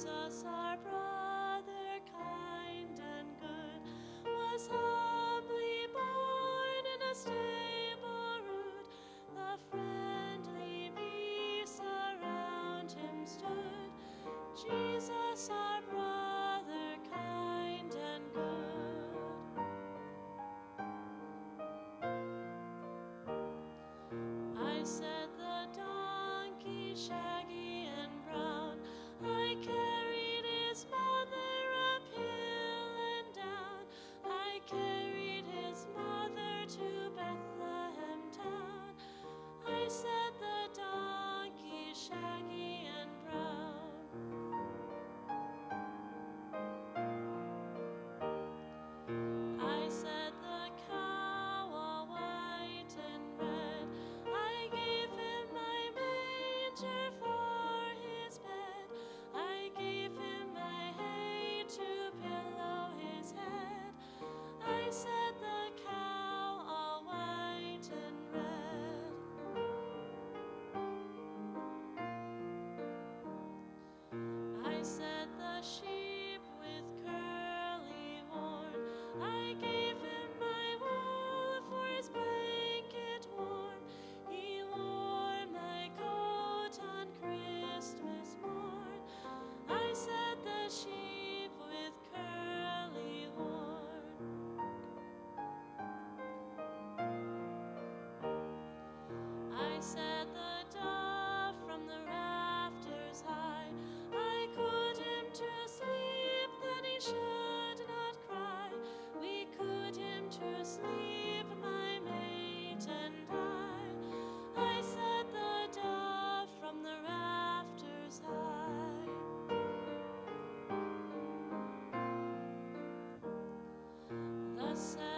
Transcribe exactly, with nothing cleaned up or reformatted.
Jesus, our brother, kind and good, was humbly born in a stable rude. The friendly beasts around him stood. Jesus, our brother, kind and good. I said the donkey, shaggy and brown, I carried his mother up hill and down. I carried his mother to Bethlehem town. I said the donkey, shaggy and brown. I said the cow, all white and red, I gave him my manger for his bed. I gave him my hay to pillow his head. I said the cow, all white and red. I said the sheep with curly horn, I gave him my wool for his blanket warm. He wore my coat on Christmas morn. I said the sheep with curly horn. I said the dove from the rafters high, I could him to sleep that he should not cry. We could him to sleep, my mate and I. I said the dove from the rafters high. Thus